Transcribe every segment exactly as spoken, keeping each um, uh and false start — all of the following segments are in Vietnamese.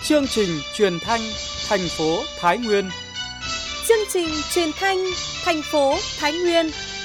Chương trình truyền thanh thành phố Thái Nguyên. Chương trình truyền thanh thành phố Thái Nguyên.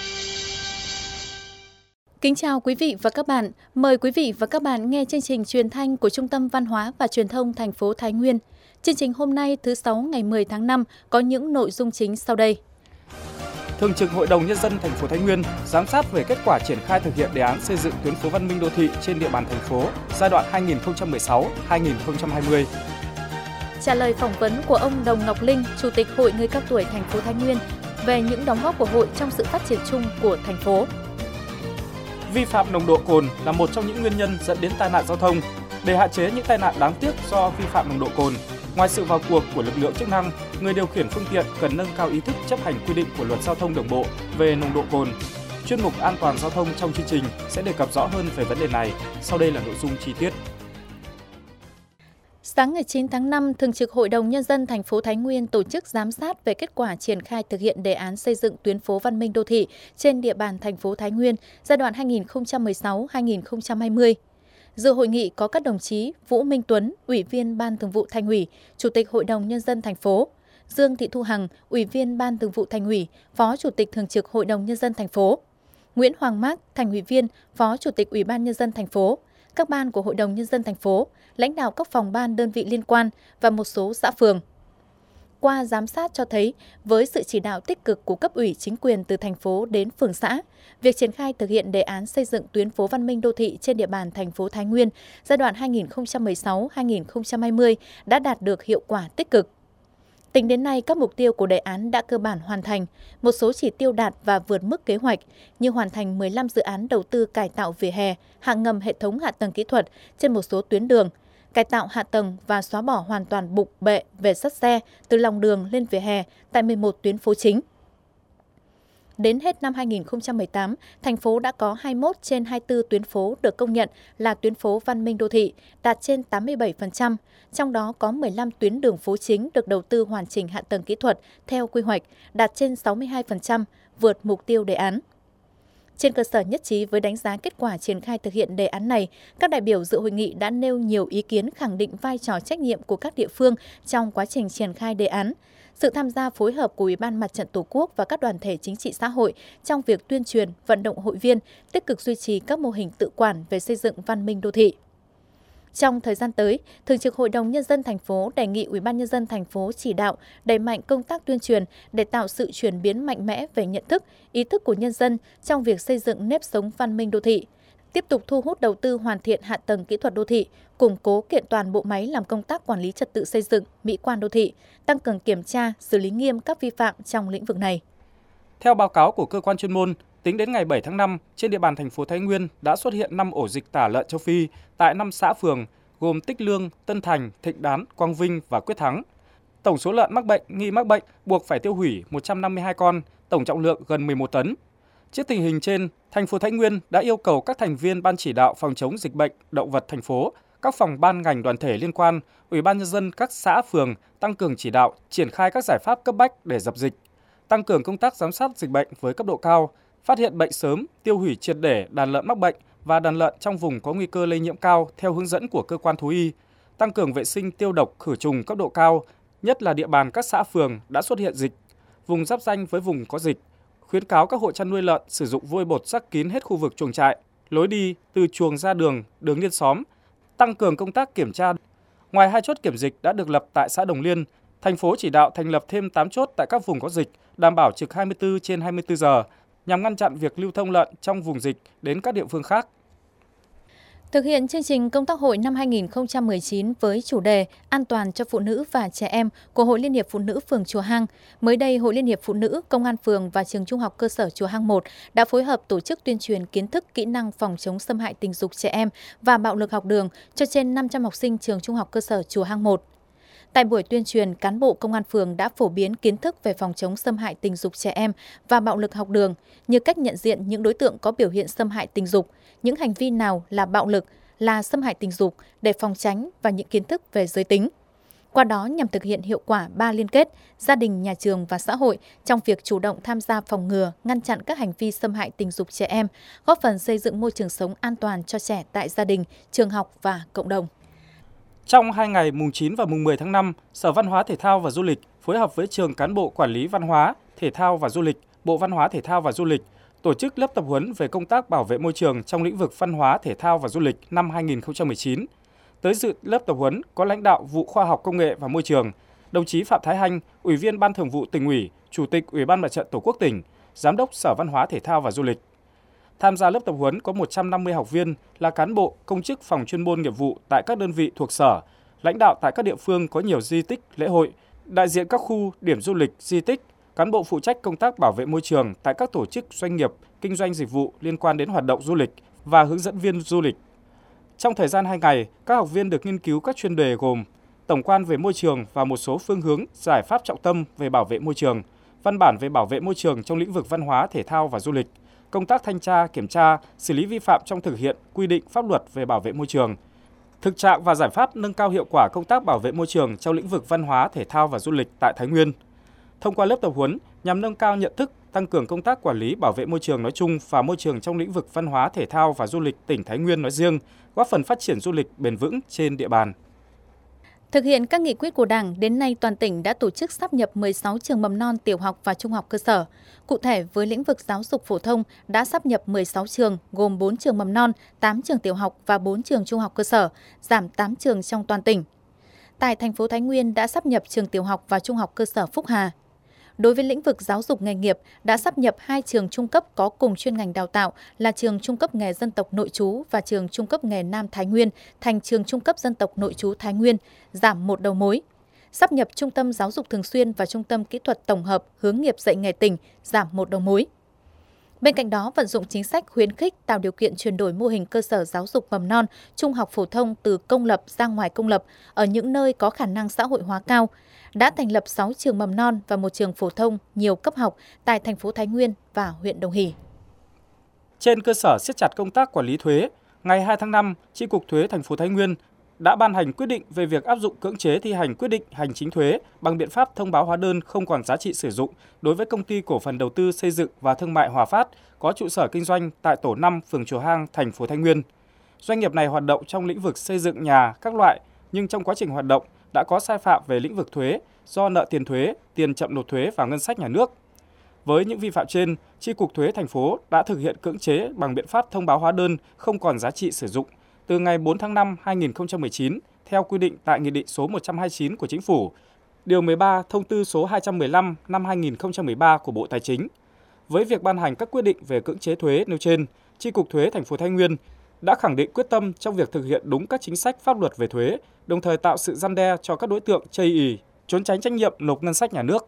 Kính chào quý vị và các bạn. Mời quý vị và các bạn nghe chương trình truyền thanh của Trung tâm Văn hóa và Truyền thông thành phố Thái Nguyên. Chương trình hôm nay thứ Sáu ngày mười tháng năm có những nội dung chính sau đây. Thường trực Hội đồng Nhân dân thành phố Thái Nguyên giám sát về kết quả triển khai thực hiện đề án xây dựng tuyến phố văn minh đô thị trên địa bàn thành phố giai đoạn hai nghìn không trăm mười sáu đến hai nghìn không trăm hai mươi. Trả lời phỏng vấn của ông Đồng Ngọc Linh, Chủ tịch Hội Người cao tuổi thành phố Thái Nguyên về những đóng góp của hội trong sự phát triển chung của thành phố. Vi phạm nồng độ cồn là một trong những nguyên nhân dẫn đến tai nạn giao thông. Để hạn chế những tai nạn đáng tiếc do vi phạm nồng độ cồn, ngoài sự vào cuộc của lực lượng chức năng, người điều khiển phương tiện cần nâng cao ý thức chấp hành quy định của Luật Giao thông Đường bộ về nồng độ cồn. Chuyên mục An toàn giao thông trong chương trình sẽ đề cập rõ hơn về vấn đề này. Sau đây là nội dung chi tiết. Sáng ngày chín tháng năm, Thường trực Hội đồng Nhân dân thành phố Thái Nguyên tổ chức giám sát về kết quả triển khai thực hiện đề án xây dựng tuyến phố văn minh đô thị trên địa bàn thành phố Thái Nguyên giai đoạn hai nghìn không trăm mười sáu đến hai nghìn không trăm hai mươi. Dự hội nghị có các đồng chí Vũ Minh Tuấn, Ủy viên Ban Thường vụ Thành ủy, Chủ tịch Hội đồng Nhân dân thành phố; Dương Thị Thu Hằng, Ủy viên Ban Thường vụ Thành ủy, Phó Chủ tịch Thường trực Hội đồng Nhân dân thành phố; Nguyễn Hoàng Mác, Thành ủy viên, Phó Chủ tịch Ủy ban Nhân dân thành phố; các ban của Hội đồng Nhân dân thành phố, lãnh đạo các phòng ban đơn vị liên quan và một số xã phường. Qua giám sát cho thấy, với sự chỉ đạo tích cực của cấp ủy chính quyền từ thành phố đến phường xã, việc triển khai thực hiện đề án xây dựng tuyến phố văn minh đô thị trên địa bàn thành phố Thái Nguyên giai đoạn hai nghìn không trăm mười sáu đến hai nghìn không trăm hai mươi đã đạt được hiệu quả tích cực. Tính đến nay, các mục tiêu của đề án đã cơ bản hoàn thành, một số chỉ tiêu đạt và vượt mức kế hoạch như hoàn thành mười lăm dự án đầu tư cải tạo vỉa hè, hạ ngầm hệ thống hạ tầng kỹ thuật trên một số tuyến đường, cải tạo hạ tầng và xóa bỏ hoàn toàn bục bệ vệt sắt xe từ lòng đường lên vỉa hè tại mười một tuyến phố chính. Đến hết năm hai nghìn không trăm mười tám, thành phố đã có hai mươi mốt trên hai mươi tư tuyến phố được công nhận là tuyến phố văn minh đô thị, đạt trên tám mươi bảy phần trăm, trong đó có mười lăm tuyến đường phố chính được đầu tư hoàn chỉnh hạ tầng kỹ thuật theo quy hoạch, đạt trên sáu mươi hai phần trăm, vượt mục tiêu đề án. Trên cơ sở nhất trí với đánh giá kết quả triển khai thực hiện đề án này, các đại biểu dự hội nghị đã nêu nhiều ý kiến khẳng định vai trò trách nhiệm của các địa phương trong quá trình triển khai đề án, sự tham gia phối hợp của Ủy ban Mặt trận Tổ quốc và các đoàn thể chính trị xã hội trong việc tuyên truyền, vận động hội viên, tích cực duy trì các mô hình tự quản về xây dựng văn minh đô thị. Trong thời gian tới, Thường trực Hội đồng Nhân dân thành phố đề nghị Ủy ban Nhân dân thành phố chỉ đạo đẩy mạnh công tác tuyên truyền để tạo sự chuyển biến mạnh mẽ về nhận thức, ý thức của nhân dân trong việc xây dựng nếp sống văn minh đô thị, tiếp tục thu hút đầu tư hoàn thiện hạ tầng kỹ thuật đô thị, củng cố kiện toàn bộ máy làm công tác quản lý trật tự xây dựng, mỹ quan đô thị, tăng cường kiểm tra, xử lý nghiêm các vi phạm trong lĩnh vực này. Theo báo cáo của cơ quan chuyên môn, tính đến ngày bảy tháng năm, trên địa bàn thành phố Thái Nguyên đã xuất hiện năm ổ dịch tả lợn châu Phi tại năm xã phường gồm Tích Lương, Tân Thành, Thịnh Đán, Quang Vinh và Quyết Thắng. Tổng số lợn mắc bệnh, nghi mắc bệnh buộc phải tiêu hủy một trăm năm mươi hai con, tổng trọng lượng gần mười một tấn. Trước tình hình trên, thành phố Thái Nguyên đã yêu cầu các thành viên Ban chỉ đạo phòng chống dịch bệnh động vật thành phố, các phòng ban ngành đoàn thể liên quan, Ủy ban Nhân dân các xã phường tăng cường chỉ đạo, triển khai các giải pháp cấp bách để dập dịch, tăng cường công tác giám sát dịch bệnh với cấp độ cao, phát hiện bệnh sớm, tiêu hủy triệt để đàn lợn mắc bệnh và đàn lợn trong vùng có nguy cơ lây nhiễm cao theo hướng dẫn của cơ quan thú y, tăng cường vệ sinh tiêu độc khử trùng cấp độ cao, nhất là địa bàn các xã phường đã xuất hiện dịch, vùng giáp ranh với vùng có dịch, khuyến cáo các hộ chăn nuôi lợn sử dụng vôi bột rắc kín hết khu vực chuồng trại, lối đi từ chuồng ra đường, đường liên xóm, tăng cường công tác kiểm tra. Ngoài hai chốt kiểm dịch đã được lập tại xã Đồng Liên, thành phố chỉ đạo thành lập thêm tám chốt tại các vùng có dịch, đảm bảo trực hai mươi tư trên hai mươi tư giờ, nhằm ngăn chặn việc lưu thông lợn trong vùng dịch đến các địa phương khác. Thực hiện chương trình công tác hội năm hai nghìn không trăm mười chín với chủ đề An toàn cho phụ nữ và trẻ em của Hội Liên hiệp Phụ nữ phường Chùa Hang, mới đây Hội Liên hiệp Phụ nữ, Công an phường và Trường Trung học cơ sở Chùa Hang một đã phối hợp tổ chức tuyên truyền kiến thức kỹ năng phòng chống xâm hại tình dục trẻ em và bạo lực học đường cho trên năm trăm học sinh Trường Trung học cơ sở Chùa Hang một. Tại buổi tuyên truyền, cán bộ công an phường đã phổ biến kiến thức về phòng chống xâm hại tình dục trẻ em và bạo lực học đường, như cách nhận diện những đối tượng có biểu hiện xâm hại tình dục, những hành vi nào là bạo lực, là xâm hại tình dục để phòng tránh và những kiến thức về giới tính. Qua đó nhằm thực hiện hiệu quả ba liên kết, gia đình, nhà trường và xã hội trong việc chủ động tham gia phòng ngừa, ngăn chặn các hành vi xâm hại tình dục trẻ em, góp phần xây dựng môi trường sống an toàn cho trẻ tại gia đình, trường học và cộng đồng. Trong hai ngày mùng chín và mùng mười tháng năm, Sở Văn hóa Thể thao và Du lịch phối hợp với Trường Cán bộ Quản lý Văn hóa, Thể thao và Du lịch, Bộ Văn hóa Thể thao và Du lịch tổ chức lớp tập huấn về công tác bảo vệ môi trường trong lĩnh vực văn hóa, thể thao và du lịch năm hai nghìn không trăm mười chín. Tới dự lớp tập huấn có lãnh đạo vụ Khoa học Công nghệ và Môi trường, đồng chí Phạm Thái Hanh, Ủy viên Ban Thường vụ Tỉnh ủy, Chủ tịch Ủy ban Mặt trận Tổ quốc tỉnh, Giám đốc Sở Văn hóa Thể thao và Du lịch. Tham gia lớp tập huấn có một trăm năm mươi học viên là cán bộ, công chức phòng chuyên môn nghiệp vụ tại các đơn vị thuộc Sở, lãnh đạo tại các địa phương có nhiều di tích, lễ hội, đại diện các khu, điểm du lịch, di tích, cán bộ phụ trách công tác bảo vệ môi trường tại các tổ chức doanh nghiệp, kinh doanh dịch vụ liên quan đến hoạt động du lịch và hướng dẫn viên du lịch. Trong thời gian hai ngày, các học viên được nghiên cứu các chuyên đề gồm tổng quan về môi trường và một số phương hướng, giải pháp trọng tâm về bảo vệ môi trường, văn bản về bảo vệ môi trường trong lĩnh vực văn hóa, thể thao và du lịch, công tác thanh tra, kiểm tra, xử lý vi phạm trong thực hiện quy định pháp luật về bảo vệ môi trường, thực trạng và giải pháp nâng cao hiệu quả công tác bảo vệ môi trường trong lĩnh vực văn hóa, thể thao và du lịch tại Thái Nguyên. Thông qua lớp tập huấn nhằm nâng cao nhận thức, tăng cường công tác quản lý bảo vệ môi trường nói chung và môi trường trong lĩnh vực văn hóa, thể thao và du lịch tỉnh Thái Nguyên nói riêng, góp phần phát triển du lịch bền vững trên địa bàn. Thực hiện các nghị quyết của Đảng, đến nay toàn tỉnh đã tổ chức sáp nhập mười sáu trường mầm non, tiểu học và trung học cơ sở. Cụ thể, với lĩnh vực giáo dục phổ thông đã sáp nhập mười sáu trường, gồm bốn trường mầm non, tám trường tiểu học và bốn trường trung học cơ sở, giảm tám trường trong toàn tỉnh. Tại thành phố Thái Nguyên đã sáp nhập trường tiểu học và trung học cơ sở Phúc Hà. Đối với lĩnh vực giáo dục nghề nghiệp, đã sáp nhập hai trường trung cấp có cùng chuyên ngành đào tạo là trường trung cấp nghề dân tộc nội trú và trường trung cấp nghề Nam Thái Nguyên thành trường trung cấp dân tộc nội trú Thái Nguyên, giảm một đầu mối. Sáp nhập trung tâm giáo dục thường xuyên và trung tâm kỹ thuật tổng hợp hướng nghiệp dạy nghề tỉnh, giảm một đầu mối. Bên cạnh đó, vận dụng chính sách khuyến khích tạo điều kiện chuyển đổi mô hình cơ sở giáo dục mầm non, trung học phổ thông từ công lập ra ngoài công lập ở những nơi có khả năng xã hội hóa cao, đã thành lập sáu trường mầm non và một trường phổ thông nhiều cấp học tại thành phố Thái Nguyên và huyện Đồng Hỷ. Trên cơ sở siết chặt công tác quản lý thuế, ngày hai tháng năm, Chi cục Thuế thành phố Thái Nguyên đã ban hành quyết định về việc áp dụng cưỡng chế thi hành quyết định hành chính thuế bằng biện pháp thông báo hóa đơn không còn giá trị sử dụng đối với công ty cổ phần đầu tư xây dựng và thương mại Hòa Phát có trụ sở kinh doanh tại tổ năm, phường Chùa Hang, thành phố Thái Nguyên. Doanh nghiệp này hoạt động trong lĩnh vực xây dựng nhà các loại, nhưng trong quá trình hoạt động đã có sai phạm về lĩnh vực thuế do nợ tiền thuế, tiền chậm nộp thuế vào ngân sách nhà nước. Với những vi phạm trên, Chi cục Thuế thành phố đã thực hiện cưỡng chế bằng biện pháp thông báo hóa đơn không còn giá trị sử dụng từ ngày bốn tháng năm năm hai nghìn không trăm mười chín theo quy định tại Nghị định số một trăm hai mươi chín của Chính phủ, Điều mười ba Thông tư số hai trăm mười lăm năm hai nghìn không trăm mười ba của Bộ Tài chính. Với việc ban hành các quyết định về cưỡng chế thuế nêu trên, Chi cục Thuế thành phố Thái Nguyên đã khẳng định quyết tâm trong việc thực hiện đúng các chính sách pháp luật về thuế, đồng thời tạo sự răn đe cho các đối tượng chây ỳ, trốn tránh trách nhiệm nộp ngân sách nhà nước.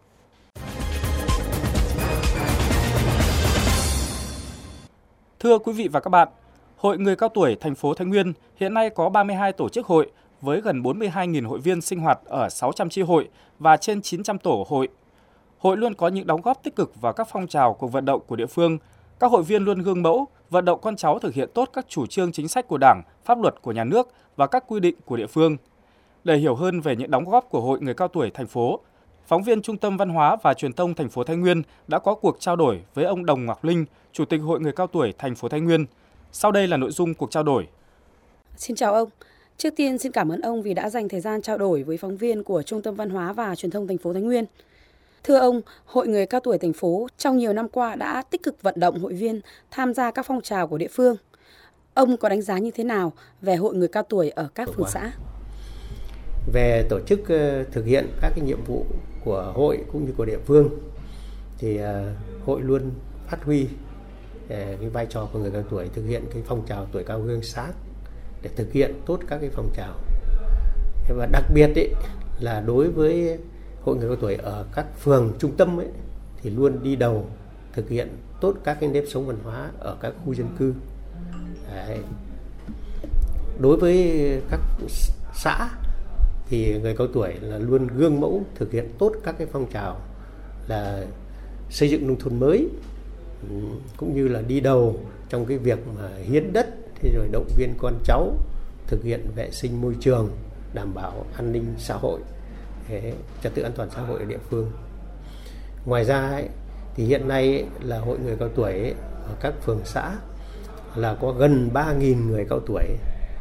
Thưa quý vị và các bạn, Hội Người Cao Tuổi thành phố Thái Nguyên hiện nay có ba mươi hai tổ chức hội với gần bốn mươi hai nghìn hội viên sinh hoạt ở sáu trăm chi hội và trên chín trăm tổ hội. Hội luôn có những đóng góp tích cực vào các phong trào cuộc vận động của địa phương. Các hội viên luôn gương mẫu, vận động con cháu thực hiện tốt các chủ trương chính sách của Đảng, pháp luật của nhà nước và các quy định của địa phương. Để hiểu hơn về những đóng góp của Hội Người Cao Tuổi thành phố, phóng viên Trung tâm Văn hóa và Truyền thông thành phố Thái Nguyên đã có cuộc trao đổi với ông Đồng Ngọc Linh, Chủ tịch Hội Người Cao Tuổi thành phố Thái Nguyên. Sau đây là nội dung cuộc trao đổi. Xin chào ông. Trước tiên xin cảm ơn ông vì đã dành thời gian trao đổi với phóng viên của Trung tâm Văn hóa và Truyền thông thành phố Thái Nguyên. Thưa ông, Hội Người Cao Tuổi thành phố trong nhiều năm qua đã tích cực vận động hội viên tham gia các phong trào của địa phương. Ông có đánh giá như thế nào về Hội Người Cao Tuổi ở các phường xã? Về tổ chức thực hiện các cái nhiệm vụ của hội cũng như của địa phương thì hội luôn phát huy cái vai trò của người cao tuổi, thực hiện cái phong trào tuổi cao gương sáng để thực hiện tốt các cái phong trào. Và đặc biệt ấy, là đối với Hội Người Cao Tuổi ở các phường trung tâm ấy, thì luôn đi đầu thực hiện tốt các cái nếp sống văn hóa ở các khu dân cư. Đấy. Đối với các xã thì người cao tuổi là luôn gương mẫu thực hiện tốt các cái phong trào là xây dựng nông thôn mới, cũng như là đi đầu trong cái việc mà hiến đất, thế rồi động viên con cháu thực hiện vệ sinh môi trường, đảm bảo an ninh xã hội, trật tự an toàn xã hội ở địa phương. Ngoài ra ấy, thì hiện nay ấy, là Hội Người Cao Tuổi ấy, ở các phường xã là có gần ba nghìn người cao tuổi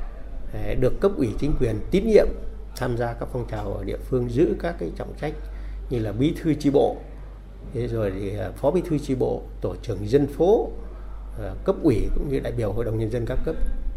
được cấp ủy chính quyền tín nhiệm tham gia các phong trào ở địa phương, giữ các cái trọng trách như là bí thư chi bộ, thế rồi thì phó bí thư chi bộ, tổ trưởng dân phố, cấp ủy cũng như đại biểu hội đồng nhân dân các cấp.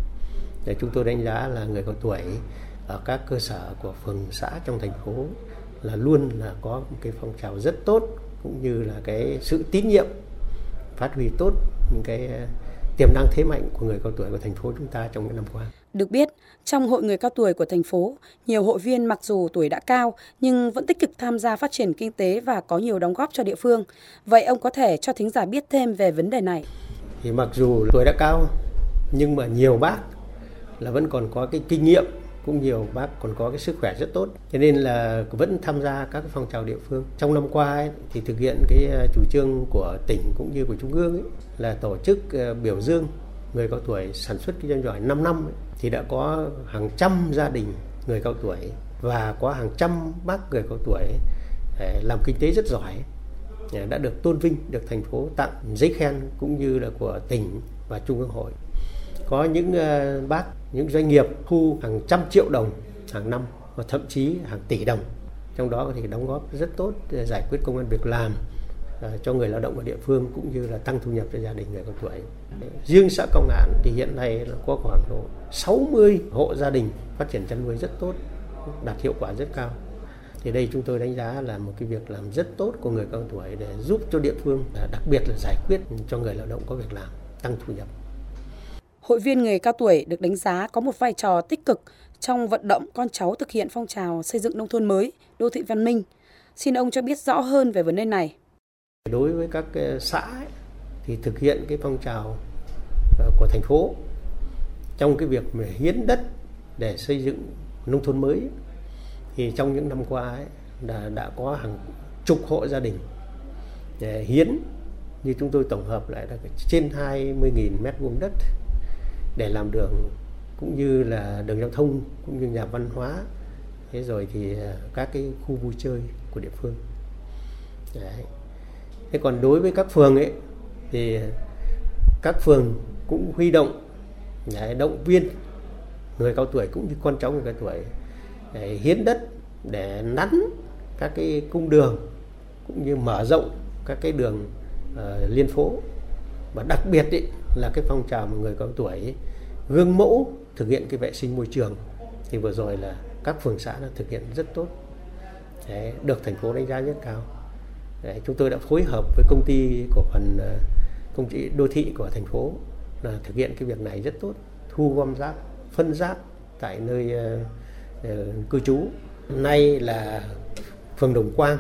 Để chúng tôi đánh giá là người cao tuổi ở các cơ sở của phường xã trong thành phố là luôn là có một cái phong trào rất tốt, cũng như là cái sự tín nhiệm, phát huy tốt những cái tiềm năng thế mạnh của người cao tuổi của thành phố chúng ta trong những năm qua. Được biết, trong hội người cao tuổi của thành phố, nhiều hội viên mặc dù tuổi đã cao nhưng vẫn tích cực tham gia phát triển kinh tế và có nhiều đóng góp cho địa phương. Vậy ông có thể cho thính giả biết thêm về vấn đề này? Thì mặc dù tuổi đã cao nhưng mà nhiều bác là vẫn còn có cái kinh nghiệm, cũng nhiều bác còn có cái sức khỏe rất tốt, cho nên là vẫn tham gia các cái phong trào địa phương. Trong năm qua ấy, thì thực hiện cái chủ trương của tỉnh cũng như của trung ương ấy, là tổ chức biểu dương người cao tuổi sản xuất kinh doanh giỏi năm năm ấy, thì đã có hàng trăm gia đình người cao tuổi và có hàng trăm bác người cao tuổi làm kinh tế rất giỏi đã được tôn vinh, được thành phố tặng giấy khen cũng như là của tỉnh và trung ương hội. Có những bác, những doanh nghiệp thu hàng trăm triệu đồng hàng năm và thậm chí hàng tỷ đồng, trong đó có thể đóng góp rất tốt để giải quyết công ăn việc làm cho người lao động ở địa phương cũng như là tăng thu nhập cho gia đình người cao tuổi. Riêng xã Cao Ngạn thì hiện nay là có khoảng độ sáu mươi hộ gia đình phát triển chăn nuôi rất tốt, đạt hiệu quả rất cao. Thì đây chúng tôi đánh giá là một cái việc làm rất tốt của người cao tuổi để giúp cho địa phương, đặc biệt là giải quyết cho người lao động có việc làm, tăng thu nhập. Hội viên người cao tuổi được đánh giá có một vai trò tích cực trong vận động con cháu thực hiện phong trào xây dựng nông thôn mới, đô thị văn minh. Xin ông cho biết rõ hơn về vấn đề này. Đối với các xã ấy, thì thực hiện cái phong trào của thành phố trong cái việc mà hiến đất để xây dựng nông thôn mới, thì trong những năm qua ấy, đã, đã có hàng chục hộ gia đình để hiến, như chúng tôi tổng hợp lại là trên hai mươi nghìn mét vuông đất để làm đường cũng như là đường giao thông cũng như nhà văn hóa, thế rồi thì các cái khu vui chơi của địa phương. Đấy. Thế còn đối với các phường ấy thì các phường cũng huy động để động viên người cao tuổi cũng như con cháu người cao tuổi để hiến đất để nắn các cái cung đường cũng như mở rộng các cái đường uh, liên phố, và đặc biệt ý, là cái phong trào mà người cao tuổi ấy, gương mẫu thực hiện cái vệ sinh môi trường thì vừa rồi là các phường xã đã thực hiện rất tốt. Đấy, được thành phố đánh giá rất cao. Đấy, chúng tôi đã phối hợp với công ty cổ phần công ty đô thị của thành phố là thực hiện cái việc này rất tốt, thu gom rác, phân rác tại nơi uh, uh, cư trú. Nay là phường Đồng Quang,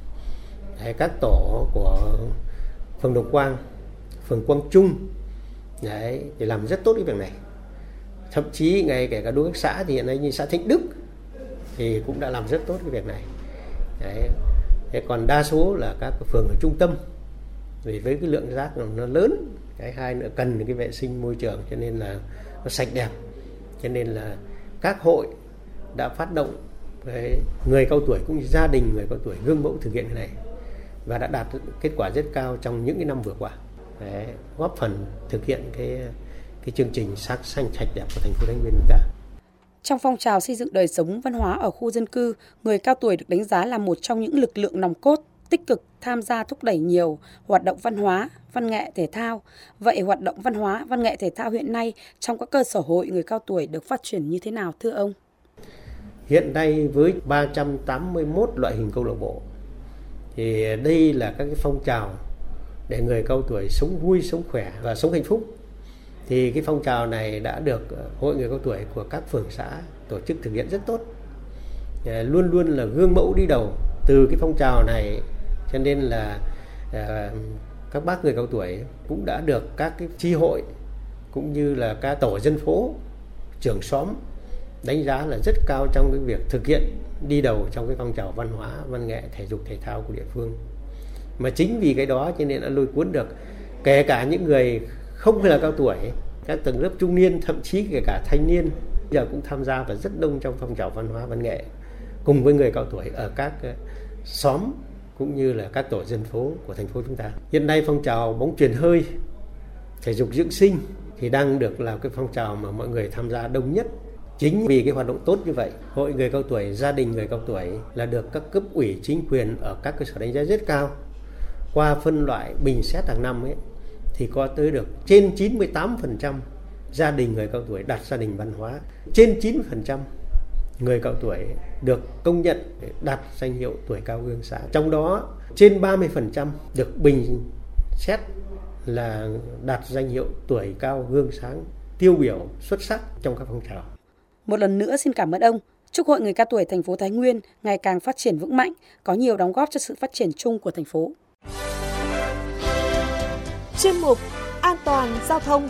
đấy, các tổ của phường Đồng Quang, phường Quang Trung, đấy, để làm rất tốt cái việc này. Thậm chí ngay kể cả đối với các xã thì hiện nay như xã Thịnh Đức thì cũng đã làm rất tốt cái việc này. Đấy. Thế còn đa số là các phường ở trung tâm, vì với cái lượng rác nó lớn, cái hai nữa cần cái vệ sinh môi trường cho nên là nó sạch đẹp, cho nên là các hội đã phát động cái người cao tuổi cũng như gia đình người cao tuổi gương mẫu thực hiện cái này và đã đạt kết quả rất cao trong những cái năm vừa qua. Đấy, góp phần thực hiện cái cái chương trình sắc xanh sạch đẹp của thành phố Thái Nguyên chúng ta. Trong phong trào xây dựng đời sống văn hóa ở khu dân cư, người cao tuổi được đánh giá là một trong những lực lượng nòng cốt, tích cực tham gia thúc đẩy nhiều hoạt động văn hóa, văn nghệ, thể thao. Vậy hoạt động văn hóa, văn nghệ, thể thao hiện nay trong các cơ sở hội người cao tuổi được phát triển như thế nào thưa ông? Hiện nay với ba trăm tám mươi mốt loại hình câu lạc bộ, thì đây là các cái phong trào để người cao tuổi sống vui, sống khỏe và sống hạnh phúc. Thì cái phong trào này đã được hội người cao tuổi của các phường xã tổ chức thực hiện rất tốt, luôn luôn là gương mẫu đi đầu từ cái phong trào này, cho nên là các bác người cao tuổi cũng đã được các cái chi hội cũng như là các tổ dân phố, trưởng xóm đánh giá là rất cao trong cái việc thực hiện đi đầu trong cái phong trào văn hóa, văn nghệ, thể dục, thể thao của địa phương. Mà chính vì cái đó cho nên đã lôi cuốn được kể cả những người không phải là cao tuổi, các tầng lớp trung niên, thậm chí kể cả thanh niên giờ cũng tham gia và rất đông trong phong trào văn hóa văn nghệ cùng với người cao tuổi ở các xóm cũng như là các tổ dân phố của thành phố chúng ta. Hiện nay phong trào bóng chuyền hơi, thể dục dưỡng sinh thì đang được là cái phong trào mà mọi người tham gia đông nhất Chính vì cái hoạt động tốt như vậy, Hội người cao tuổi, gia đình người cao tuổi là được các cấp ủy chính quyền ở các cơ sở đánh giá rất cao. Qua phân loại bình xét hàng năm ấy, thì có tới được trên chín mươi tám phần trăm gia đình người cao tuổi đạt gia đình văn hóa, trên chín mươi phần trăm người cao tuổi được công nhận đạt danh hiệu tuổi cao gương sáng. Trong đó trên ba mươi phần trăm được bình xét là đạt danh hiệu tuổi cao gương sáng tiêu biểu xuất sắc trong các phong trào. Một lần nữa xin cảm ơn ông. Chúc Hội người cao tuổi thành phố Thái Nguyên ngày càng phát triển vững mạnh, có nhiều đóng góp cho sự phát triển chung của thành phố. Chuyên mục An toàn giao thông.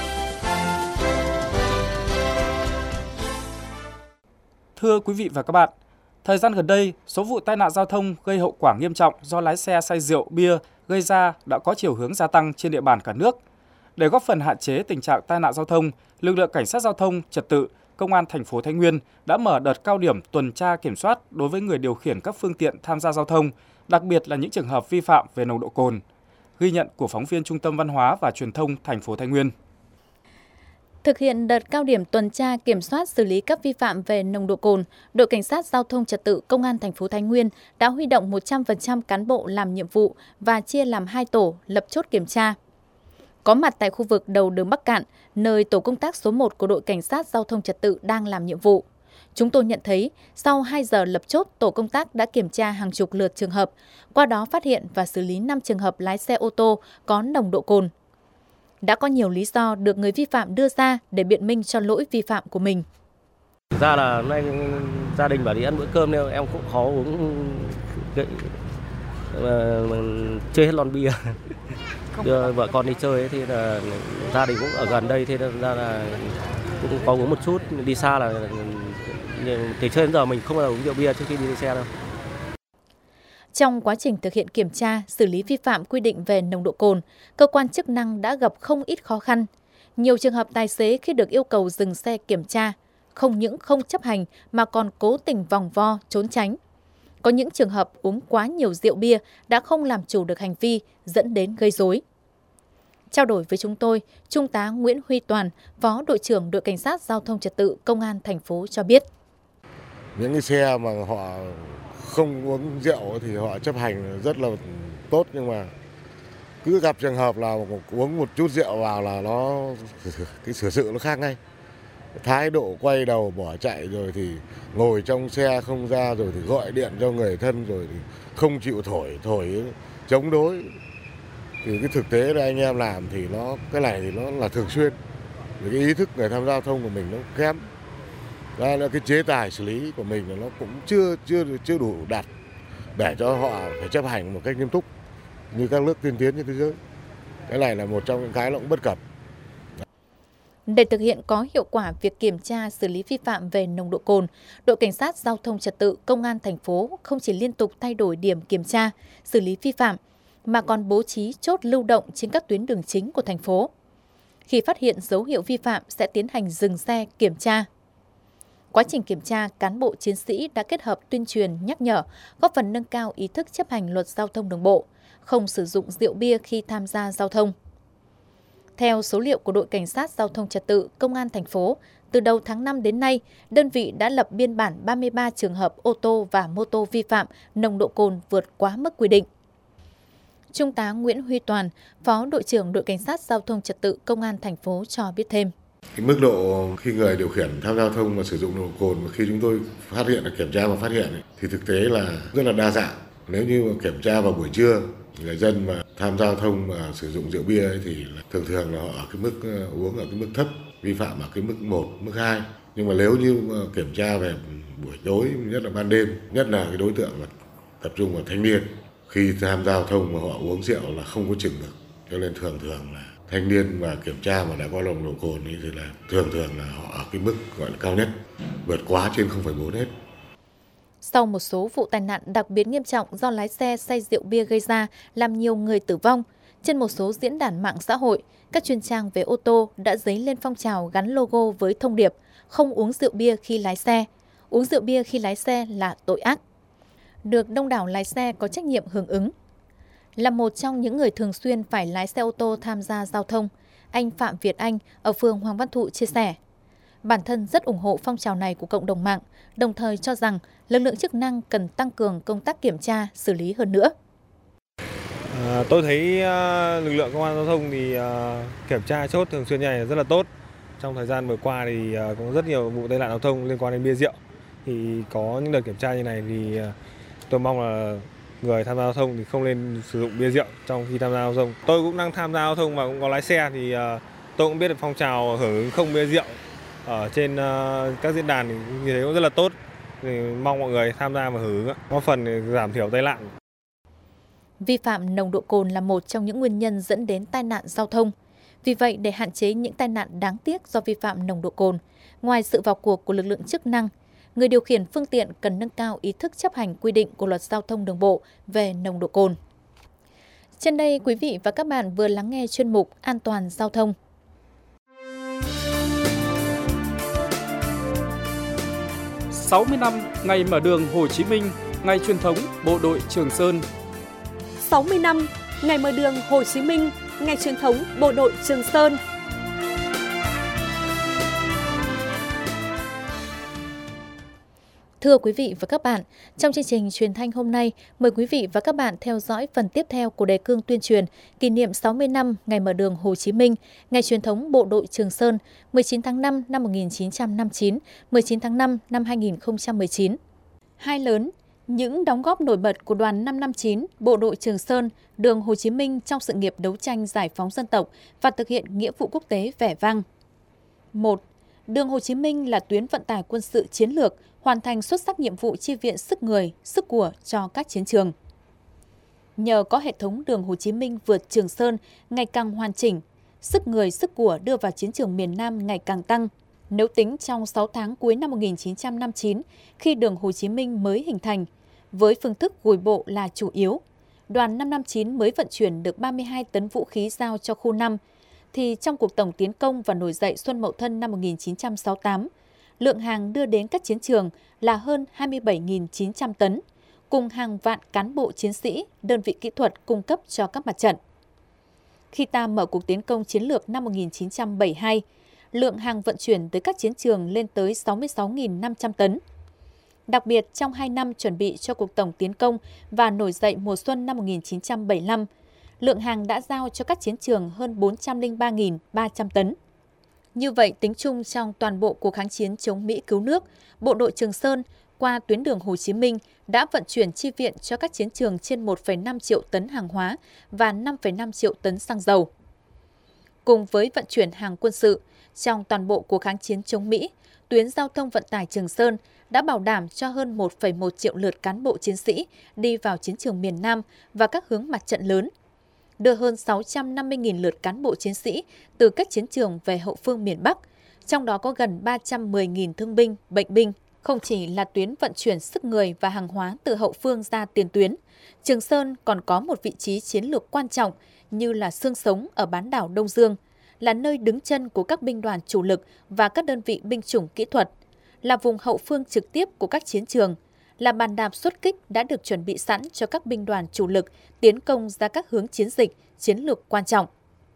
Thưa quý vị và các bạn, thời gian gần đây, số vụ tai nạn giao thông gây hậu quả nghiêm trọng do lái xe say rượu, bia gây ra đã có chiều hướng gia tăng trên địa bàn cả nước. Để góp phần hạn chế tình trạng tai nạn giao thông, lực lượng cảnh sát giao thông trật tự, Công an thành phố Thái Nguyên đã mở đợt cao điểm tuần tra kiểm soát đối với người điều khiển các phương tiện tham gia giao thông, đặc biệt là những trường hợp vi phạm về nồng độ cồn. Ghi nhận của phóng viên Trung tâm Văn hóa và Truyền thông thành phố Thái Nguyên. Thực hiện đợt cao điểm tuần tra kiểm soát xử lý các vi phạm về nồng độ cồn, đội cảnh sát giao thông trật tự Công an thành phố Thái Nguyên đã huy động một trăm phần trăm cán bộ làm nhiệm vụ và chia làm hai tổ lập chốt kiểm tra. Có mặt tại khu vực đầu đường Bắc Cạn, nơi tổ công tác số một của đội cảnh sát giao thông trật tự đang làm nhiệm vụ. Chúng tôi nhận thấy, sau hai giờ lập chốt, tổ công tác đã kiểm tra hàng chục lượt trường hợp, qua đó phát hiện và xử lý năm trường hợp lái xe ô tô có nồng độ cồn. Đã có nhiều lý do được người vi phạm đưa ra để biện minh cho lỗi vi phạm của mình. Thực ra là hôm nay gia đình bảo đi ăn bữa cơm nên em cũng khó uống gậy, chơi hết lon bia. Đưa vợ con đi chơi ấy, thì là gia đình cũng ở gần đây, thế nên ra là cũng có uống một chút. Đi xa là thì chơi đến giờ mình không bao giờ uống rượu bia trước khi đi, đi xe đâu. Trong quá trình thực hiện kiểm tra, xử lý vi phạm quy định về nồng độ cồn, cơ quan chức năng đã gặp không ít khó khăn. Nhiều trường hợp tài xế khi được yêu cầu dừng xe kiểm tra, không những không chấp hành mà còn cố tình vòng vo, trốn tránh. Có những trường hợp uống quá nhiều rượu bia đã không làm chủ được hành vi, dẫn đến gây rối. Trao đổi với chúng tôi, Trung tá Nguyễn Huy Toàn, Phó đội trưởng đội cảnh sát giao thông trật tự Công an thành phố cho biết. Những cái xe mà họ không uống rượu thì họ chấp hành rất là tốt, nhưng mà cứ gặp trường hợp là uống một chút rượu vào là nó cái xử sự nó khác ngay. Thái độ quay đầu bỏ chạy, rồi thì ngồi trong xe không ra, rồi thì gọi điện cho người thân, rồi thì không chịu thổi, thổi chống đối. Thì cái thực tế là anh em làm thì nó cái này thì nó là thường xuyên. Vì cái ý thức người tham gia giao thông của mình nó kém. Đó là cái chế tài xử lý của mình là nó cũng chưa chưa chưa đủ đạt để cho họ phải chấp hành một cách nghiêm túc như các nước tiên tiến trên thế giới. Cái này là một trong những cái nó cũng bất cập. Để thực hiện có hiệu quả việc kiểm tra xử lý vi phạm về nồng độ cồn, đội cảnh sát giao thông trật tự Công an thành phố không chỉ liên tục thay đổi điểm kiểm tra, xử lý vi phạm, mà còn bố trí chốt lưu động trên các tuyến đường chính của thành phố. Khi phát hiện dấu hiệu vi phạm sẽ tiến hành dừng xe kiểm tra. Quá trình kiểm tra, cán bộ chiến sĩ đã kết hợp tuyên truyền, nhắc nhở, góp phần nâng cao ý thức chấp hành luật giao thông đường bộ, không sử dụng rượu bia khi tham gia giao thông. Theo số liệu của đội cảnh sát giao thông trật tự Công an thành phố, từ đầu tháng năm đến nay, đơn vị đã lập biên bản ba mươi ba trường hợp ô tô và mô tô vi phạm nồng độ cồn vượt quá mức quy định. Trung tá Nguyễn Huy Toàn, Phó đội trưởng đội cảnh sát giao thông trật tự Công an thành phố cho biết thêm. Cái mức độ khi người điều khiển tham gia giao thông và sử dụng nồng độ cồn, khi chúng tôi phát hiện, kiểm tra và phát hiện thì thực tế là rất là đa dạng. Nếu như mà kiểm tra vào buổi trưa, người dân mà tham gia giao thông mà sử dụng rượu bia ấy thì thường thường là họ ở cái mức uống ở cái mức thấp, vi phạm ở cái mức một, mức hai. Nhưng mà nếu như mà kiểm tra về buổi tối, nhất là ban đêm, nhất là cái đối tượng là tập trung vào thanh niên, khi tham gia giao thông mà họ uống rượu là không có chừng được. Cho nên thường thường là thanh niên mà kiểm tra mà đã có nồng độ cồn ấy thì là thường thường là họ ở cái mức gọi là cao nhất, vượt quá trên không phẩy bốn hết. Sau một số vụ tai nạn đặc biệt nghiêm trọng do lái xe say rượu bia gây ra làm nhiều người tử vong, trên một số diễn đàn mạng xã hội, các chuyên trang về ô tô đã dấy lên phong trào gắn logo với thông điệp không uống rượu bia khi lái xe, uống rượu bia khi lái xe là tội ác. Được đông đảo lái xe có trách nhiệm hưởng ứng. Là một trong những người thường xuyên phải lái xe ô tô tham gia giao thông, anh Phạm Việt Anh ở phường Hoàng Văn Thụ chia sẻ, Bản thân rất ủng hộ phong trào này của cộng đồng mạng, đồng thời cho rằng lực lượng chức năng cần tăng cường công tác kiểm tra, xử lý hơn nữa. À, tôi thấy uh, lực lượng công an giao thông thì uh, kiểm tra chốt thường xuyên như này rất là tốt. Trong thời gian vừa qua thì uh, có rất nhiều vụ tai nạn giao thông liên quan đến bia rượu. Thì có những đợt kiểm tra như này thì uh, tôi mong là người tham gia giao thông thì không nên sử dụng bia rượu trong khi tham gia giao thông. Tôi cũng đang tham gia giao thông và cũng có lái xe thì uh, tôi cũng biết được phong trào hưởng ứng không bia rượu ở trên uh, các diễn đàn thì như thế cũng rất là tốt. Thì mong mọi người tham gia và hưởng ứng, góp phần giảm thiểu tai nạn. Vi phạm nồng độ cồn là một trong những nguyên nhân dẫn đến tai nạn giao thông. Vì vậy, để hạn chế những tai nạn đáng tiếc do vi phạm nồng độ cồn, ngoài sự vào cuộc của lực lượng chức năng, người điều khiển phương tiện cần nâng cao ý thức chấp hành quy định của Luật Giao thông Đường bộ về nồng độ cồn. Trên đây, quý vị và các bạn vừa lắng nghe chuyên mục An toàn giao thông. sáu mươi năm ngày mở đường Hồ Chí Minh, ngày truyền thống Bộ đội Trường Sơn. sáu mươi năm ngày mở đường Hồ Chí Minh, ngày truyền thống Bộ đội Trường Sơn. Thưa quý vị và các bạn, trong chương trình truyền thanh hôm nay, mời quý vị và các bạn theo dõi phần tiếp theo của đề cương tuyên truyền kỷ niệm sáu mươi năm ngày mở đường Hồ Chí Minh, ngày truyền thống Bộ đội Trường Sơn, mười chín tháng năm năm một nghìn chín trăm năm mươi chín, mười chín tháng năm năm hai nghìn không trăm mười chín. Hai lớn, những đóng góp nổi bật của đoàn năm năm chín, Bộ đội Trường Sơn, đường Hồ Chí Minh trong sự nghiệp đấu tranh giải phóng dân tộc và thực hiện nghĩa vụ quốc tế vẻ vang. một. Đường Hồ Chí Minh là tuyến vận tải quân sự chiến lược, hoàn thành xuất sắc nhiệm vụ chi viện sức người, sức của cho các chiến trường. Nhờ có hệ thống đường Hồ Chí Minh vượt Trường Sơn ngày càng hoàn chỉnh, sức người, sức của đưa vào chiến trường miền Nam ngày càng tăng. Nếu tính trong sáu tháng cuối năm một nghìn chín trăm năm mươi chín, khi đường Hồ Chí Minh mới hình thành, với phương thức gùi bộ là chủ yếu, đoàn năm năm chín mới vận chuyển được ba mươi hai tấn vũ khí giao cho khu năm, thì trong cuộc tổng tiến công và nổi dậy Xuân Mậu Thân năm một nghìn chín trăm sáu mươi tám, lượng hàng đưa đến các chiến trường là hơn hai mươi bảy nghìn chín trăm tấn, cùng hàng vạn cán bộ chiến sĩ, đơn vị kỹ thuật cung cấp cho các mặt trận. Khi ta mở cuộc tiến công chiến lược năm một nghìn chín trăm bảy mươi hai, lượng hàng vận chuyển tới các chiến trường lên tới sáu mươi sáu nghìn năm trăm tấn. Đặc biệt, trong hai năm chuẩn bị cho cuộc tổng tiến công và nổi dậy mùa xuân năm một nghìn chín trăm bảy mươi lăm, lượng hàng đã giao cho các chiến trường hơn bốn trăm lẻ ba nghìn ba trăm tấn. Như vậy, tính chung trong toàn bộ cuộc kháng chiến chống Mỹ cứu nước, Bộ đội Trường Sơn qua tuyến đường Hồ Chí Minh đã vận chuyển chi viện cho các chiến trường trên một phẩy năm triệu tấn hàng hóa và năm phẩy năm triệu tấn xăng dầu. Cùng với vận chuyển hàng quân sự, trong toàn bộ cuộc kháng chiến chống Mỹ, tuyến giao thông vận tải Trường Sơn đã bảo đảm cho hơn một phẩy một triệu lượt cán bộ chiến sĩ đi vào chiến trường miền Nam và các hướng mặt trận lớn, đưa hơn sáu trăm năm mươi nghìn lượt cán bộ chiến sĩ từ các chiến trường về hậu phương miền Bắc, trong đó có gần ba trăm mười nghìn thương binh, bệnh binh. Không chỉ là tuyến vận chuyển sức người và hàng hóa từ hậu phương ra tiền tuyến, Trường Sơn còn có một vị trí chiến lược quan trọng như là xương sống ở bán đảo Đông Dương, là nơi đứng chân của các binh đoàn chủ lực và các đơn vị binh chủng kỹ thuật, là vùng hậu phương trực tiếp của các chiến trường, là bàn đạp xuất kích đã được chuẩn bị sẵn cho các binh đoàn chủ lực tiến công ra các hướng chiến dịch, chiến lược quan trọng.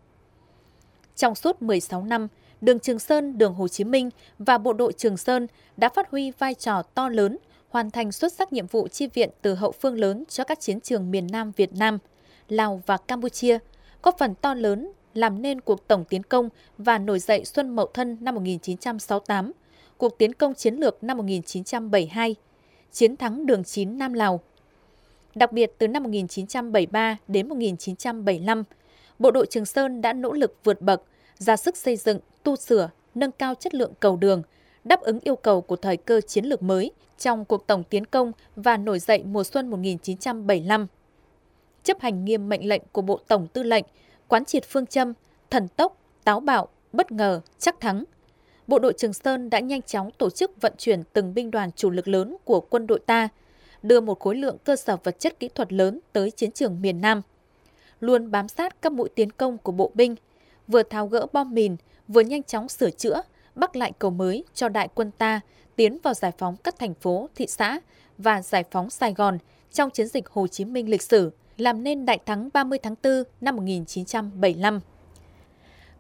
Trong suốt mười sáu năm, đường Trường Sơn, đường Hồ Chí Minh và Bộ đội Trường Sơn đã phát huy vai trò to lớn, hoàn thành xuất sắc nhiệm vụ chi viện từ hậu phương lớn cho các chiến trường miền Nam Việt Nam, Lào và Campuchia, góp phần to lớn làm nên cuộc tổng tiến công và nổi dậy Xuân Mậu Thân năm một nghìn chín trăm sáu mươi tám, cuộc tiến công chiến lược năm một nghìn chín trăm bảy mươi hai, chiến thắng đường chín Nam Lào. Đặc biệt, từ năm một nghìn chín trăm bảy mươi ba đến một nghìn chín trăm bảy mươi lăm, Bộ đội Trường Sơn đã nỗ lực vượt bậc, ra sức xây dựng, tu sửa, nâng cao chất lượng cầu đường, đáp ứng yêu cầu của thời cơ chiến lược mới trong cuộc tổng tiến công và nổi dậy mùa xuân một nghìn chín trăm bảy mươi lăm. Chấp hành nghiêm mệnh lệnh của Bộ Tổng Tư lệnh, quán triệt phương châm, thần tốc, táo bạo, bất ngờ, chắc thắng. Bộ đội Trường Sơn đã nhanh chóng tổ chức vận chuyển từng binh đoàn chủ lực lớn của quân đội ta, đưa một khối lượng cơ sở vật chất kỹ thuật lớn tới chiến trường miền Nam. Luôn bám sát các mũi tiến công của bộ binh, vừa tháo gỡ bom mìn, vừa nhanh chóng sửa chữa, bắc lại cầu mới cho đại quân ta tiến vào giải phóng các thành phố, thị xã và giải phóng Sài Gòn trong chiến dịch Hồ Chí Minh lịch sử, làm nên đại thắng ba mươi tháng tư năm một nghìn chín trăm bảy mươi lăm.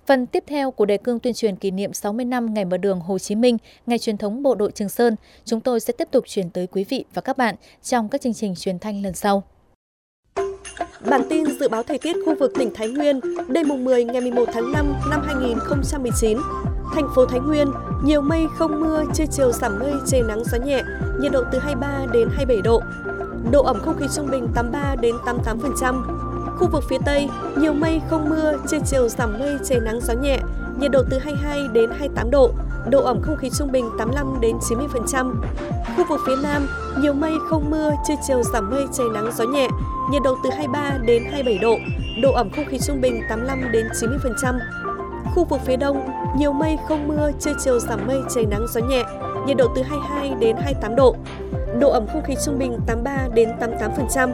Phần tiếp theo của đề cương tuyên truyền kỷ niệm sáu mươi năm ngày mở đường Hồ Chí Minh, ngày truyền thống bộ đội Trường Sơn, chúng tôi sẽ tiếp tục truyền tới quý vị và các bạn trong các chương trình truyền thanh lần sau. Bản tin dự báo thời tiết khu vực tỉnh Thái Nguyên, đêm mùng mười ngày mười một tháng năm năm hai nghìn không trăm mười chín. Thành phố Thái Nguyên, nhiều mây không mưa, trưa chiều giảm mây, trời nắng gió nhẹ, nhiệt độ từ hai mươi ba đến hai mươi bảy độ. Độ ẩm không khí trung bình tám mươi ba đến tám mươi tám phần trăm. Khu vực phía Tây, nhiều mây không mưa, trưa chiều giảm mây, trời nắng gió nhẹ, nhiệt độ từ hai mươi hai đến hai mươi tám độ. Độ ẩm không khí trung bình tám mươi lăm đến chín mươi phần trăm. Khu vực phía Nam, nhiều mây không mưa, trưa chiều giảm mây, trời nắng gió nhẹ, nhiệt độ từ hai mươi ba đến hai mươi bảy độ. Độ ẩm không khí trung bình tám mươi lăm đến chín mươi phần trăm. Khu vực phía Đông, nhiều mây không mưa, trưa chiều giảm mây, trời nắng gió nhẹ, nhiệt độ từ hai mươi hai đến hai mươi tám độ. Độ ẩm không khí trung bình tám mươi ba đến tám mươi tám phần trăm.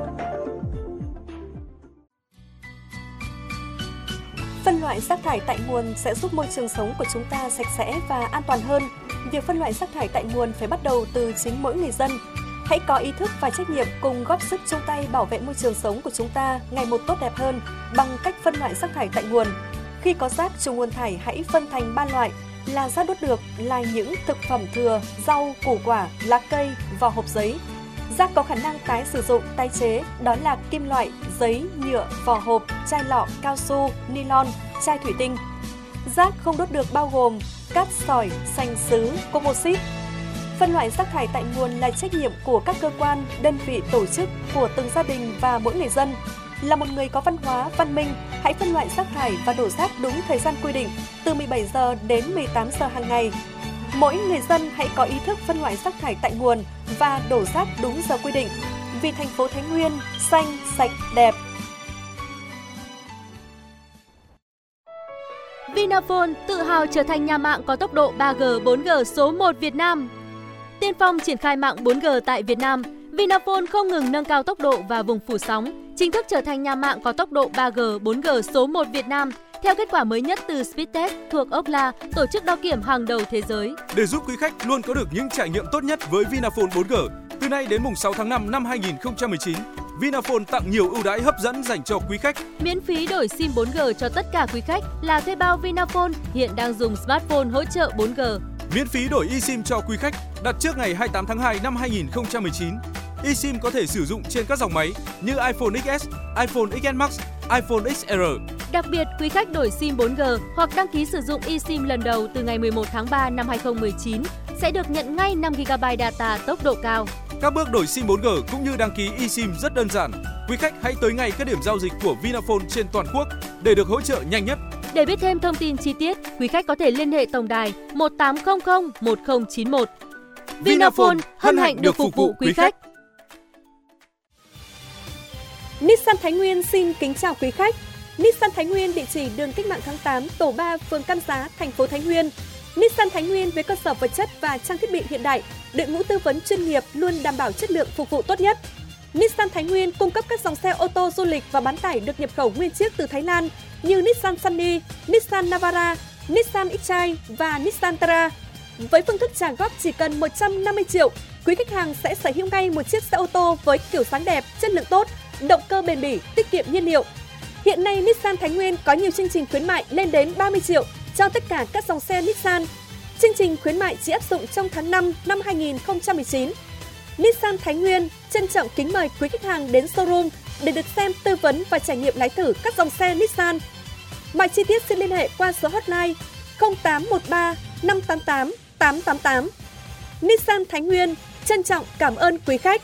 Phân loại rác thải tại nguồn sẽ giúp môi trường sống của chúng ta sạch sẽ và an toàn hơn. Việc phân loại rác thải tại nguồn phải bắt đầu từ chính mỗi người dân. Hãy có ý thức và trách nhiệm cùng góp sức chung tay bảo vệ môi trường sống của chúng ta ngày một tốt đẹp hơn bằng cách phân loại rác thải tại nguồn. Khi có rác từ nguồn thải hãy phân thành ba loại là rác đốt được là những thực phẩm thừa, rau, củ quả, lá cây, vỏ hộp giấy. Rác có khả năng tái sử dụng, tái chế đó là kim loại, giấy, nhựa, vỏ hộp, chai lọ, cao su, nylon, chai thủy tinh. Rác không đốt được bao gồm cát sỏi, sành sứ, composite. Phân loại rác thải tại nguồn là trách nhiệm của các cơ quan, đơn vị, tổ chức, của từng gia đình và mỗi người dân. Là một người có văn hóa, văn minh, hãy phân loại rác thải và đổ rác đúng thời gian quy định, từ mười bảy giờ đến mười tám giờ hàng ngày. Mỗi người dân hãy có ý thức phân loại rác thải tại nguồn và đổ rác đúng giờ quy định. Vì thành phố Thái Nguyên xanh, sạch, đẹp. Vinaphone tự hào trở thành nhà mạng có tốc độ ba G, bốn G số một Việt Nam. Tiên phong triển khai mạng bốn G tại Việt Nam, Vinaphone không ngừng nâng cao tốc độ và vùng phủ sóng, chính thức trở thành nhà mạng có tốc độ ba G, bốn G số một Việt Nam. Theo kết quả mới nhất từ Speedtest thuộc Ookla, tổ chức đo kiểm hàng đầu thế giới. Để giúp quý khách luôn có được những trải nghiệm tốt nhất với Vinaphone bốn G, từ nay đến mùng sáu tháng năm năm hai nghìn không trăm mười chín, Vinaphone tặng nhiều ưu đãi hấp dẫn dành cho quý khách. Miễn phí đổi sim bốn G cho tất cả quý khách là thuê bao Vinaphone hiện đang dùng smartphone hỗ trợ bốn G. Miễn phí đổi eSIM cho quý khách đặt trước ngày hai mươi tám tháng hai năm hai nghìn không trăm mười chín. eSIM có thể sử dụng trên các dòng máy như iPhone ích ét, iPhone ích ét Max, iPhone ích rờ. Đặc biệt, quý khách đổi sim bốn G hoặc đăng ký sử dụng eSIM lần đầu từ ngày mười một tháng ba năm hai nghìn không trăm mười chín sẽ được nhận ngay năm gi ga bai data tốc độ cao. Các bước đổi sim bốn G cũng như đăng ký eSIM rất đơn giản. Quý khách hãy tới ngay các điểm giao dịch của Vinaphone trên toàn quốc để được hỗ trợ nhanh nhất. Để biết thêm thông tin chi tiết, quý khách có thể liên hệ tổng đài một tám không không một không chín một. Vinaphone hân hạnh được phục vụ quý khách. Nissan Thái Nguyên xin kính chào quý khách. Nissan Thái Nguyên địa chỉ đường Cách mạng tháng tám, tổ ba, phường Cam Giá, thành phố Thái Nguyên. Nissan Thái Nguyên với cơ sở vật chất và trang thiết bị hiện đại, đội ngũ tư vấn chuyên nghiệp luôn đảm bảo chất lượng phục vụ tốt nhất. Nissan Thái Nguyên cung cấp các dòng xe ô tô du lịch và bán tải được nhập khẩu nguyên chiếc từ Thái Lan như Nissan Sunny, Nissan Navara, Nissan X-Trail và Nissan Terra. Với phương thức trả góp chỉ cần một trăm năm mươi triệu, quý khách hàng sẽ sở hữu ngay một chiếc xe ô tô với kiểu dáng đẹp, chất lượng tốt, động cơ bền bỉ, tiết kiệm nhiên liệu. Hiện nay Nissan Thái Nguyên có nhiều chương trình khuyến mại lên đến ba mươi triệu cho tất cả các dòng xe Nissan. Chương trình khuyến mại chỉ áp dụng trong tháng năm năm hai nghìn không trăm mười chín. Nissan Thái Nguyên trân trọng kính mời quý khách hàng đến showroom để được xem, tư vấn và trải nghiệm lái thử các dòng xe Nissan. Mọi chi tiết xin liên hệ qua số hotline không tám một ba năm tám tám tám tám tám. Nissan Thái Nguyên trân trọng cảm ơn quý khách.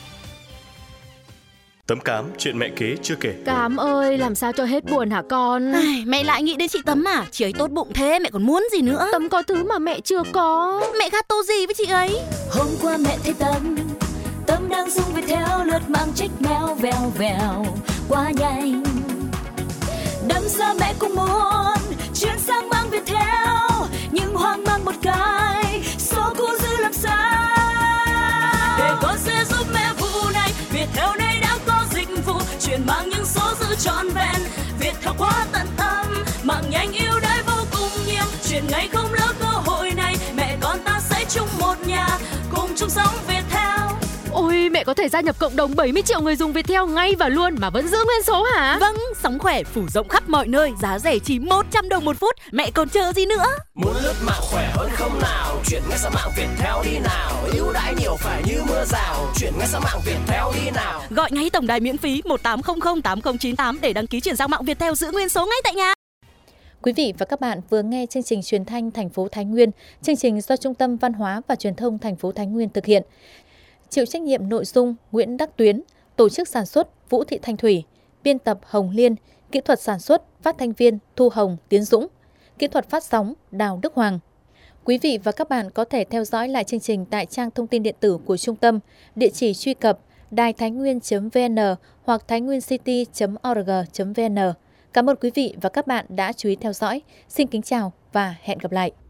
Tấm Cám, chuyện mẹ kế chưa kể. Cám ơi, làm sao cho hết buồn hả con? Ai, mẹ lại nghĩ đến chị Tấm à? Chị ấy tốt bụng thế, mẹ còn muốn gì nữa? Tấm có thứ mà mẹ chưa có. Mẹ gato gì với chị ấy? Hôm qua mẹ thấy Tấm, Tấm đang dùng về theo lượt mang trích mèo vèo vèo quá nhanh. Đâm ra mẹ cũng muốn chuyển sang mang về theo, nhưng hoang mang một cái, số cũ giữ làm sao? Để con sẽ giúp mẹ vụ này, Viettel này đã có dịch vụ chuyển mang những số giữ trọn vẹn. Viettel quá tận tâm, mạng nhanh ưu đãi vô cùng nhiều, chuyển ngay không lỡ cơ hội này, mẹ con ta sẽ chung một nhà, cùng chung sống Viettel. Ôi, mẹ có thể gia nhập cộng đồng bảy mươi triệu người dùng Viettel ngay và luôn mà vẫn giữ nguyên số hả? Vâng, sóng khỏe phủ rộng khắp mọi nơi, giá rẻ chỉ một trăm đồng một phút, mẹ còn chờ gì nữa? Muốn lướt mạng khỏe hơn không nào? Chuyển ngay sang mạng Viettel đi nào. Ưu đãi nhiều phải như mưa rào, chuyển ngay sang mạng Viettel đi nào. Gọi ngay tổng đài miễn phí một tám không không tám không chín tám để đăng ký chuyển sang mạng Viettel giữ nguyên số ngay tại nhà. Quý vị và các bạn vừa nghe chương trình truyền thanh thành phố Thái Nguyên, chương trình do Trung tâm Văn hóa và Truyền thông thành phố Thái Nguyên thực hiện. Chịu trách nhiệm nội dung Nguyễn Đắc Tuyến, tổ chức sản xuất Vũ Thị Thanh Thủy, biên tập Hồng Liên, kỹ thuật sản xuất phát thanh viên Thu Hồng, Tiến Dũng, kỹ thuật phát sóng Đào Đức Hoàng. Quý vị và các bạn có thể theo dõi lại chương trình tại trang thông tin điện tử của trung tâm, địa chỉ truy cập đài thái nguyên chấm vê en hoặc thái nguyên city chấm org chấm vê en. Cảm ơn quý vị và các bạn đã chú ý theo dõi. Xin kính chào và hẹn gặp lại.